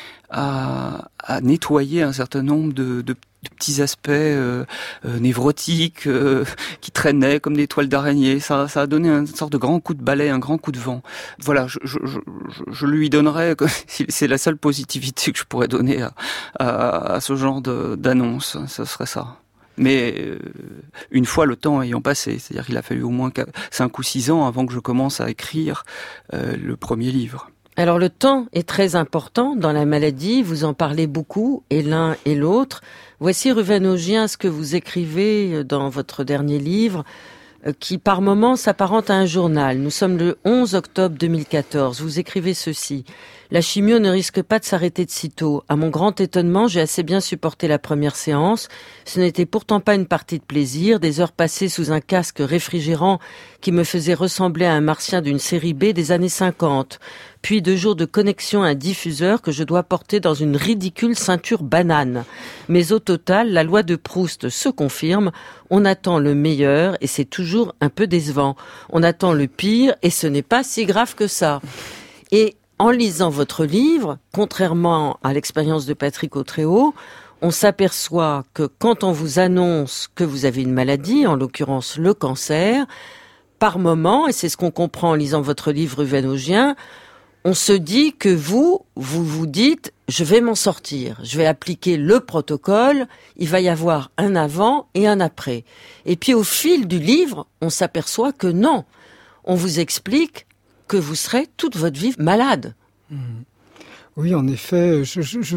nettoyé un certain nombre de petits aspects névrotiques qui traînaient comme des toiles d'araignée. Ça a donné une sorte de grand coup de balai, un grand coup de vent. Voilà, je lui donnerais, c'est la seule positivité que je pourrais donner à ce genre d'annonce, ce serait ça. Mais une fois le temps ayant passé, c'est-à-dire qu'il a fallu au moins 5 ou 6 ans avant que je commence à écrire le premier livre. Alors le temps est très important dans la maladie, vous en parlez beaucoup, et l'un et l'autre. Voici Ruven Augien, ce que vous écrivez dans votre dernier livre, qui par moments s'apparente à un journal. Nous sommes le 11 octobre 2014, vous écrivez ceci. La chimio ne risque pas de s'arrêter de sitôt. À mon grand étonnement, j'ai assez bien supporté la première séance. Ce n'était pourtant pas une partie de plaisir, des heures passées sous un casque réfrigérant qui me faisait ressembler à un martien d'une série B des années 50. Puis 2 jours de connexion à un diffuseur que je dois porter dans une ridicule ceinture banane. Mais au total, la loi de Proust se confirme. On attend le meilleur et c'est toujours un peu décevant. On attend le pire et ce n'est pas si grave que ça. Et en lisant votre livre, contrairement à l'expérience de Patrick Autréau, on s'aperçoit que quand on vous annonce que vous avez une maladie, en l'occurrence le cancer, par moment, et c'est ce qu'on comprend en lisant votre livre Ruven Augien, on se dit que vous dites, je vais m'en sortir, je vais appliquer le protocole, il va y avoir un avant et un après. Et puis au fil du livre, on s'aperçoit que non, on vous explique que vous serez toute votre vie malade. Oui, en effet, je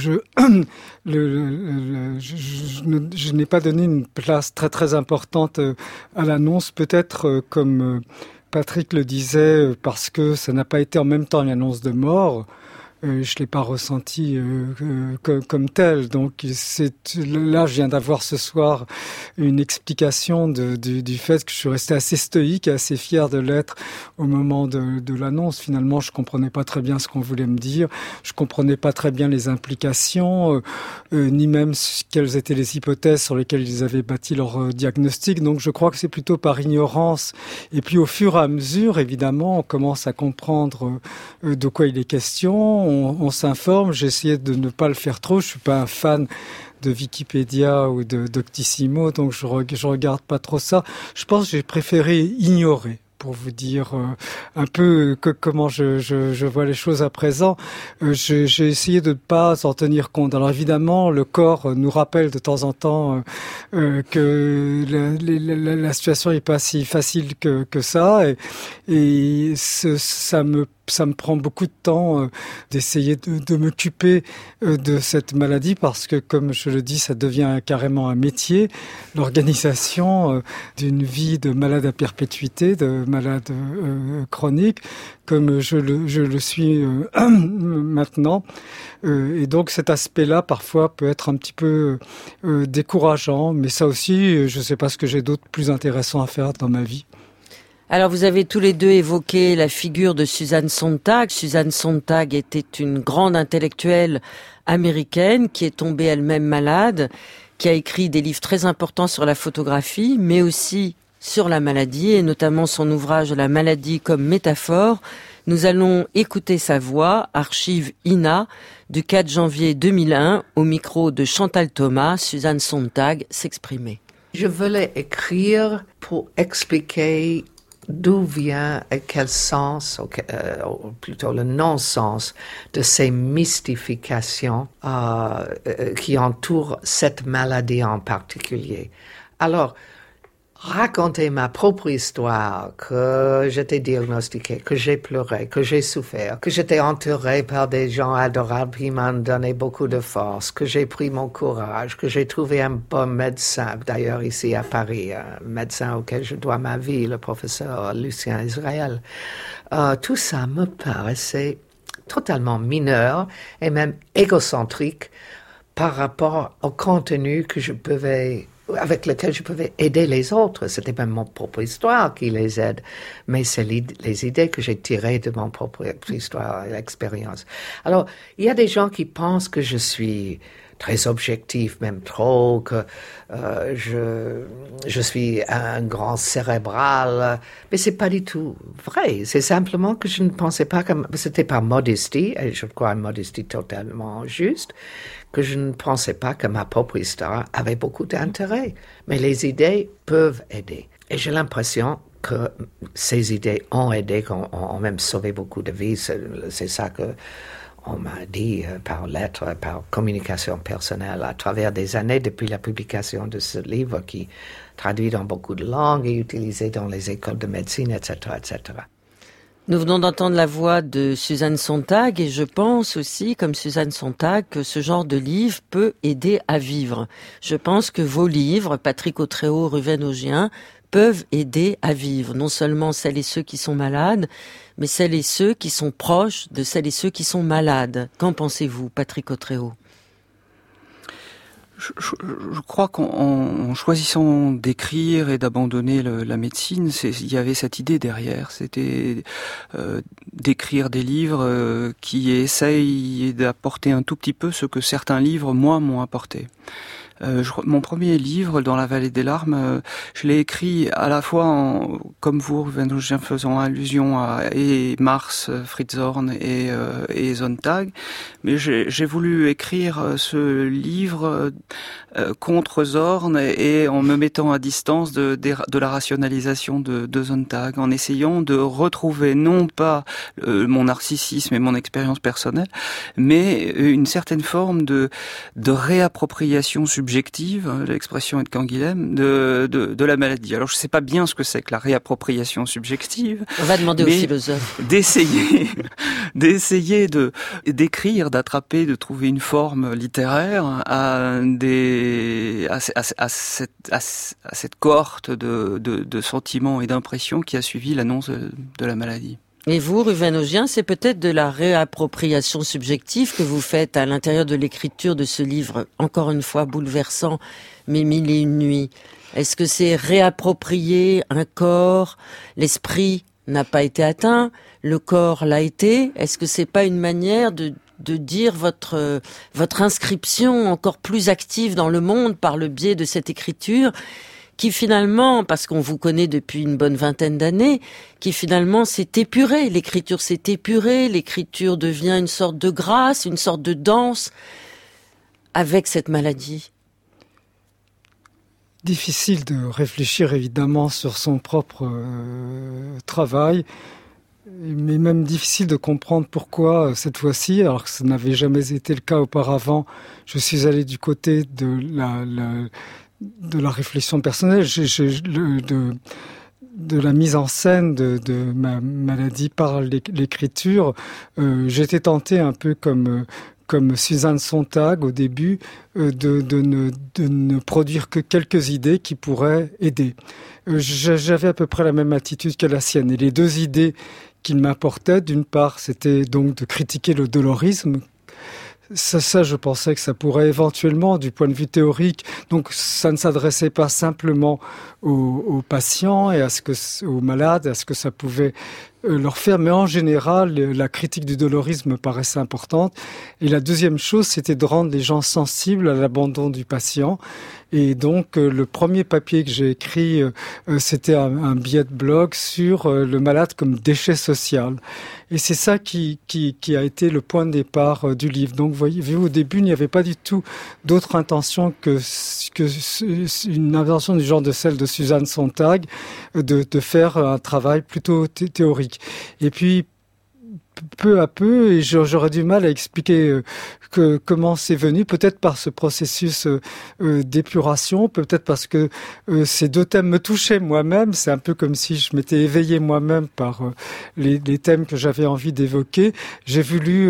n'ai pas donné une place très très importante à l'annonce, peut-être comme Patrick le disait, parce que ça n'a pas été en même temps une annonce de mort. Je l'ai pas ressenti comme tel. Donc là, je viens d'avoir ce soir une explication du fait que je suis resté assez stoïque et assez fier de l'être au moment de l'annonce. Finalement, je comprenais pas très bien ce qu'on voulait me dire. Je comprenais pas très bien les implications, ni même quelles étaient les hypothèses sur lesquelles ils avaient bâti leur diagnostic. Donc je crois que c'est plutôt par ignorance. Et puis au fur et à mesure, évidemment, on commence à comprendre de quoi il est question. On s'informe, j'ai essayé de ne pas le faire trop, je suis pas un fan de Wikipédia ou de Doctissimo, donc je regarde pas trop ça. Je pense que j'ai préféré ignorer, pour vous dire un peu comment je vois les choses à présent. J'ai essayé de ne pas en tenir compte. Alors évidemment, le corps nous rappelle de temps en temps que la situation n'est pas si facile que ça, et ça me ça me prend beaucoup de temps d'essayer de m'occuper de cette maladie parce que, comme je le dis, ça devient carrément un métier. L'organisation d'une vie de malade à perpétuité, de malade chronique, comme je le suis maintenant. Et donc cet aspect-là, parfois, peut être un petit peu décourageant. Mais ça aussi, je ne sais pas ce que j'ai d'autre plus intéressant à faire dans ma vie. Alors vous avez tous les deux évoqué la figure de Susan Sontag. Susan Sontag était une grande intellectuelle américaine qui est tombée elle-même malade, qui a écrit des livres très importants sur la photographie, mais aussi sur la maladie, et notamment son ouvrage « La maladie comme métaphore ». Nous allons écouter sa voix, archive INA, du 4 janvier 2001, au micro de Chantal Thomas. Susan Sontag s'exprimait. Je voulais écrire pour expliquer d'où vient et quel sens, ou plutôt le non-sens de ces mystifications qui entourent cette maladie en particulier. Alors, raconter ma propre histoire, que j'étais diagnostiquée, que j'ai pleuré, que j'ai souffert, que j'étais entourée par des gens adorables qui m'ont donné beaucoup de force, que j'ai pris mon courage, que j'ai trouvé un bon médecin, d'ailleurs ici à Paris, un médecin auquel je dois ma vie, le professeur Lucien Israël. Tout ça me paraissait totalement mineur et même égocentrique par rapport au contenu avec lequel je pouvais aider les autres. C'était même mon propre histoire qui les aide, mais c'est les idées que j'ai tirées de mon propre histoire et l'expérience. Alors, il y a des gens qui pensent que je suis très objectif, même trop, que je suis un grand cérébral, mais c'est pas du tout vrai. C'est simplement que je ne pensais pas c'était par modestie, et je crois une modestie totalement juste, que je ne pensais pas que ma propre histoire avait beaucoup d'intérêt. Mais les idées peuvent aider. Et j'ai l'impression que ces idées ont aidé, ont même sauvé beaucoup de vies. C'est ça que on m'a dit par lettre, par communication personnelle, à travers des années depuis la publication de ce livre qui est traduit dans beaucoup de langues et utilisé dans les écoles de médecine, etc., etc. Nous venons d'entendre la voix de Susan Sontag et je pense aussi, comme Susan Sontag, que ce genre de livre peut aider à vivre. Je pense que vos livres, Patrick Autréau, Ruven Augien, peuvent aider à vivre. Non seulement celles et ceux qui sont malades, mais celles et ceux qui sont proches de celles et ceux qui sont malades. Qu'en pensez-vous, Patrick Autréau ? Je crois qu'en choisissant d'écrire et d'abandonner la médecine, il y avait cette idée derrière. C'était d'écrire des livres qui essayent d'apporter un tout petit peu ce que certains livres, moi, m'ont apporté. Mon premier livre, Dans la vallée des larmes, je l'ai écrit à la fois, comme vous, Ruven Augien, faisant allusion à et Mars, Fritz Horn et Sontag, mais j'ai voulu écrire ce livre contre Zorn et en me mettant à distance de la rationalisation de Sontag, en essayant de retrouver non pas mon narcissisme et mon expérience personnelle, mais une certaine forme de réappropriation subjective, l'expression est de Canguilhem, de la maladie. Alors je sais pas bien ce que c'est que la réappropriation subjective. On va demander aux philosophes. D'essayer d'écrire, d'attraper, de trouver une forme littéraire à cette cohorte de sentiments et d'impressions qui a suivi l'annonce de la maladie. Et vous, Ruven Augien, c'est peut-être de la réappropriation subjective que vous faites à l'intérieur de l'écriture de ce livre, encore une fois bouleversant, mais 1001 nuits. Est-ce que c'est réapproprier un corps? L'esprit n'a pas été atteint, le corps l'a été. Est-ce que c'est pas une manière de dire votre inscription encore plus active dans le monde par le biais de cette écriture qui finalement, parce qu'on vous connaît depuis une bonne vingtaine d'années, qui finalement s'est épurée. L'écriture s'est épurée, l'écriture devient une sorte de grâce, une sorte de danse avec cette maladie. Difficile de réfléchir évidemment sur son propre travail, mais même difficile de comprendre pourquoi cette fois-ci, alors que ça n'avait jamais été le cas auparavant, je suis allé du côté de la réflexion personnelle, la mise en scène de ma maladie par l'écriture, j'étais tenté un peu comme Suzanne Sontag au début, de ne produire que quelques idées qui pourraient aider. J'avais à peu près la même attitude que la sienne. Et les deux idées qu'il m'apportait, d'une part, c'était donc de critiquer le dolorisme. Ça, je pensais que ça pourrait éventuellement, du point de vue théorique, donc ça ne s'adressait pas simplement aux patients et aux malades, à ce que ça pouvait leur faire, mais en général, la critique du dolorisme me paraissait importante. Et la deuxième chose, c'était de rendre les gens sensibles à l'abandon du patient. Et donc, le premier papier que j'ai écrit, c'était un billet de blog sur le malade comme déchet social. Et c'est ça qui a été le point de départ du livre. Donc, voyez-vous, au début, il n'y avait pas du tout d'autre intention que une intention du genre de celle de Suzanne Sontag, de faire un travail plutôt théorique. Et puis, peu à peu, et j'aurais du mal à expliquer comment c'est venu, peut-être par ce processus d'épuration, peut-être parce que ces deux thèmes me touchaient moi-même. C'est un peu comme si je m'étais éveillé moi-même par les thèmes que j'avais envie d'évoquer. J'ai voulu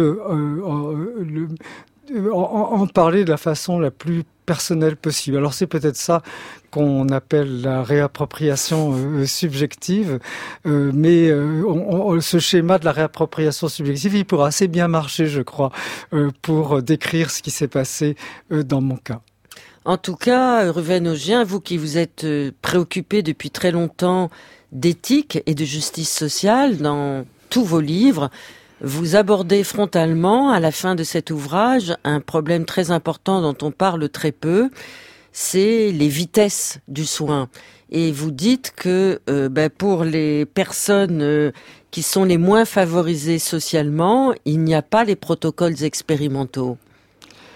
en parler de la façon la plus personnelle possible. Alors c'est peut-être ça qu'on appelle la réappropriation subjective, mais ce schéma de la réappropriation subjective, il pourra assez bien marcher, je crois, pour décrire ce qui s'est passé dans mon cas. En tout cas, Ruven Augien, vous qui vous êtes préoccupé depuis très longtemps d'éthique et de justice sociale dans tous vos livres, vous abordez frontalement, à la fin de cet ouvrage, un problème très important dont on parle très peu, c'est les vitesses du soin. Et vous dites que pour les personnes qui sont les moins favorisées socialement, il n'y a pas les protocoles expérimentaux. Pourquoi ?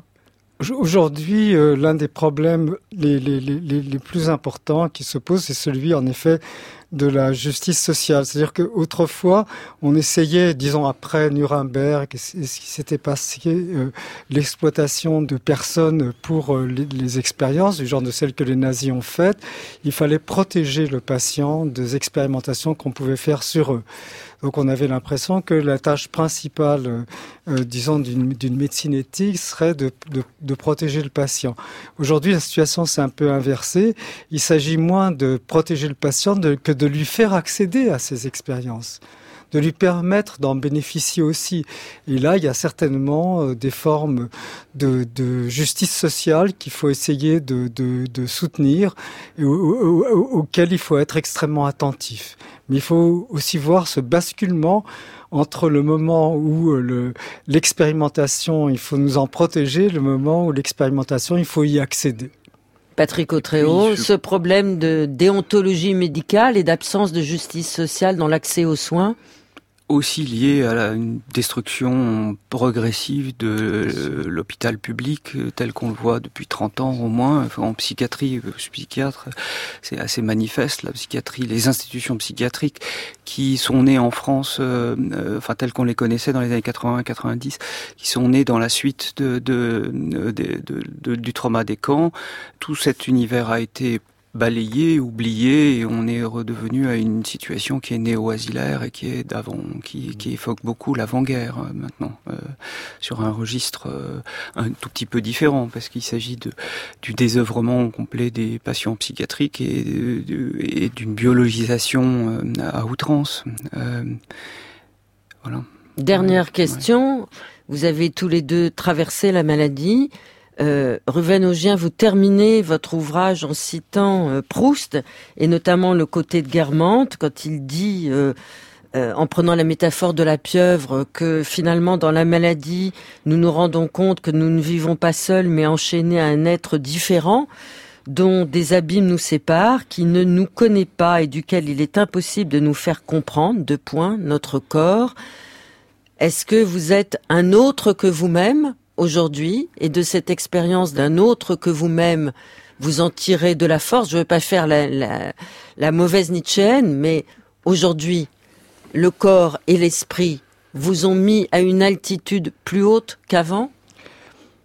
Aujourd'hui, l'un des problèmes les plus importants qui se posent, c'est celui, en effet, de la justice sociale. C'est-à-dire qu'autrefois, on essayait, disons après Nuremberg, ce qui s'était passé, l'exploitation de personnes pour les expériences, du genre de celles que les nazis ont faites, il fallait protéger le patient des expérimentations qu'on pouvait faire sur eux. Donc on avait l'impression que la tâche principale, disons, d'une médecine éthique serait de protéger le patient. Aujourd'hui, la situation s'est un peu inversée. Il s'agit moins de protéger le patient que de lui faire accéder à ces expériences, de lui permettre d'en bénéficier aussi. Et là, il y a certainement des formes de justice sociale qu'il faut essayer de soutenir et auxquelles il faut être extrêmement attentif. Mais il faut aussi voir ce basculement entre le moment où l'expérimentation, il faut nous en protéger, le moment où l'expérimentation, il faut y accéder. Patrick Autréau, ce problème de déontologie médicale et d'absence de justice sociale dans l'accès aux soins, aussi lié à une destruction progressive de l'hôpital public tel qu'on le voit depuis 30 ans au moins. En psychiatrie, psychiatre, c'est assez manifeste, la psychiatrie, les institutions psychiatriques qui sont nées en France, telles qu'on les connaissait dans les années 80-90, qui sont nées dans la suite du trauma des camps. Tout cet univers a été balayé, oublié, et on est redevenu à une situation qui est néo-asilaire et qui est qui évoque beaucoup l'avant-guerre maintenant, sur un registre un tout petit peu différent, parce qu'il s'agit du désœuvrement complet des patients psychiatriques et d'une biologisation à outrance. Voilà. Dernière question, vous avez tous les deux traversé la maladie. Ruven Augien, vous terminez votre ouvrage en citant Proust, et notamment le côté de Guermantes, quand il dit, en prenant la métaphore de la pieuvre, que finalement dans la maladie, nous nous rendons compte que nous ne vivons pas seuls, mais enchaînés à un être différent, dont des abîmes nous séparent, qui ne nous connaît pas et duquel il est impossible de nous faire comprendre, notre corps. Est-ce que vous êtes un autre que vous-même aujourd'hui, et de cette expérience d'un autre que vous-même, vous en tirez de la force? Je ne veux pas faire la mauvaise Nietzschéenne, mais aujourd'hui, le corps et l'esprit vous ont mis à une altitude plus haute qu'avant?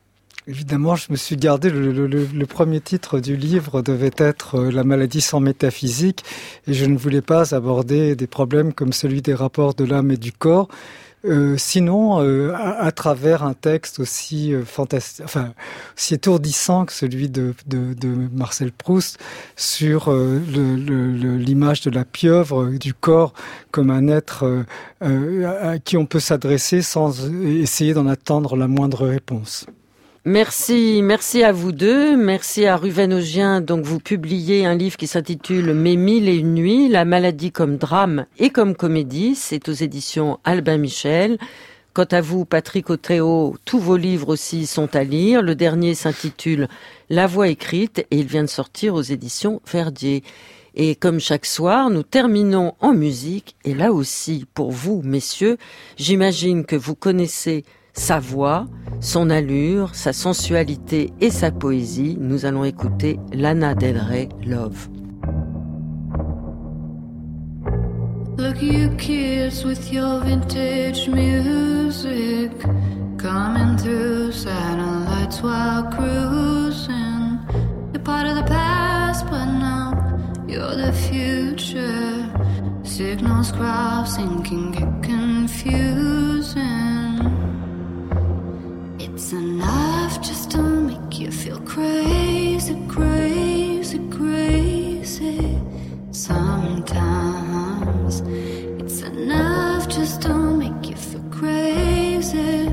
Évidemment, je me suis gardé, le premier titre du livre devait être « La maladie sans métaphysique » et je ne voulais pas aborder des problèmes comme celui des rapports de l'âme et du corps. Sinon, à travers un texte aussi fantastique, enfin aussi étourdissant que celui de Marcel Proust sur l'image de la pieuvre, du corps comme un être à qui on peut s'adresser sans essayer d'en attendre la moindre réponse. Merci à vous deux. Merci à Ruven Augien. Donc, vous publiez un livre qui s'intitule Mes 1001 nuits, la maladie comme drame et comme comédie. C'est aux éditions Albin Michel. Quant à vous, Patrick Otréau, tous vos livres aussi sont à lire. Le dernier s'intitule La voix écrite et il vient de sortir aux éditions Verdier. Et comme chaque soir, nous terminons en musique. Et là aussi, pour vous, messieurs, j'imagine que vous connaissez sa voix, son allure, sa sensualité et sa poésie. Nous allons écouter Lana Del Rey, Love. Look, you kids with your vintage music, coming through satellites while cruising. You're part of the past, but now you're the future. Signals crossing can get confusing. It's enough just to make you feel crazy, crazy, crazy. Sometimes it's enough just to make you feel crazy.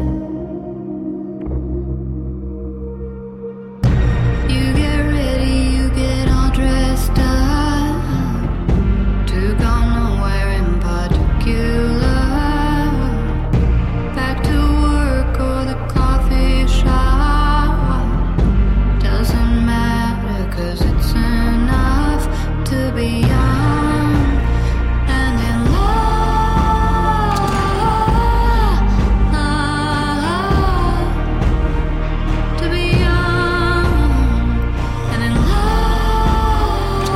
You get ready, you get all dressed up to go nowhere in particular. Back to work or the coffee shop. Doesn't matter 'cause it's enough to be young and in love. To be young and in love.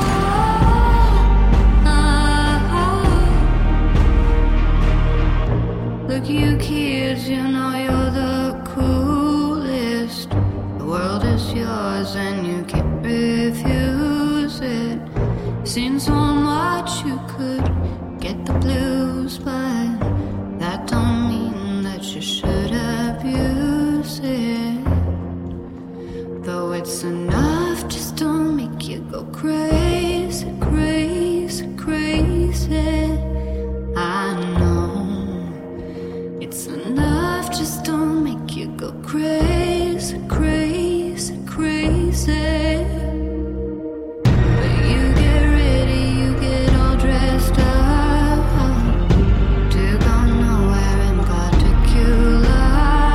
Look, you kids, you know you're the coolest. The world is yours and you can't refuse it. Seen so much you could get the blues, but that don't mean that you should abuse it. Though it's enough just to make you go crazy, crazy, crazy. I know it's enough just to make you go crazy, crazy, crazy. But you get ready, you get all dressed up to go nowhere in particular.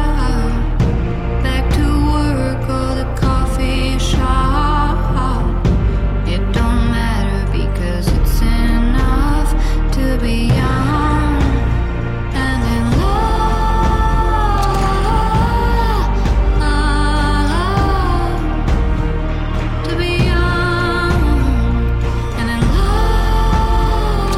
Back to work or the coffee shop. It don't matter because it's enough to be young and in love. To be young and in love.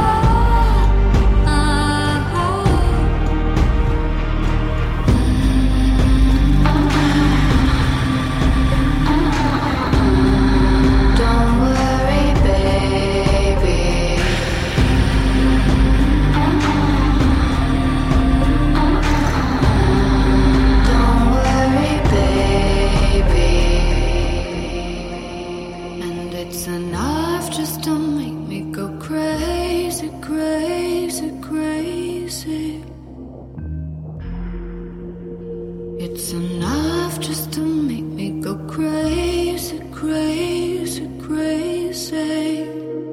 Don't worry, baby. Don't worry, baby. And it's enough just to make me go crazy, crazy, crazy. It's enough just to make me go crazy, crazy, crazy.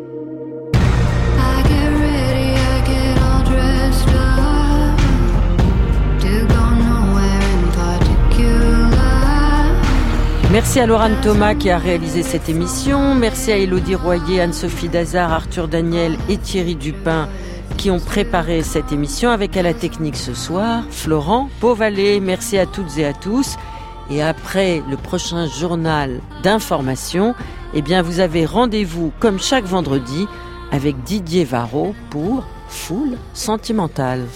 I get ready, I get all dressed up to go nowhere in particular. Merci à Laurent Thomas qui a réalisé cette émission. Merci à Élodie Royer, Anne-Sophie Dazard, Arthur Daniel et Thierry Dupin qui ont préparé cette émission avec à la technique ce soir Florent Beauvalet. Merci à toutes et à tous. Et après le prochain journal d'information, eh bien vous avez rendez-vous comme chaque vendredi avec Didier Varro pour Foule Sentimentale.